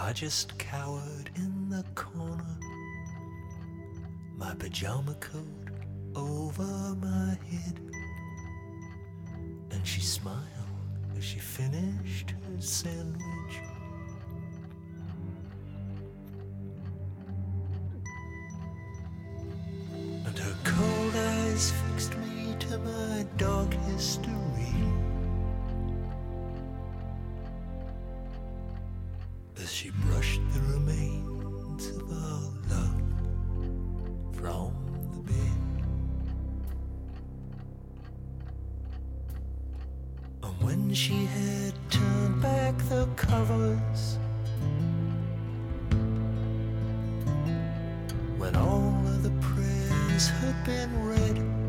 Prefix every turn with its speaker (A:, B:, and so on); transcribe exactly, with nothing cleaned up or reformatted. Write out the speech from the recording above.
A: I just cowered in the corner, my pajama coat over my head, and she smiled as she finished her sandwich. And her cold eyes fixed me to my dark history as she brushed the remains of our love from the bed. And when she had turned back the covers, when all of the prayers had been read,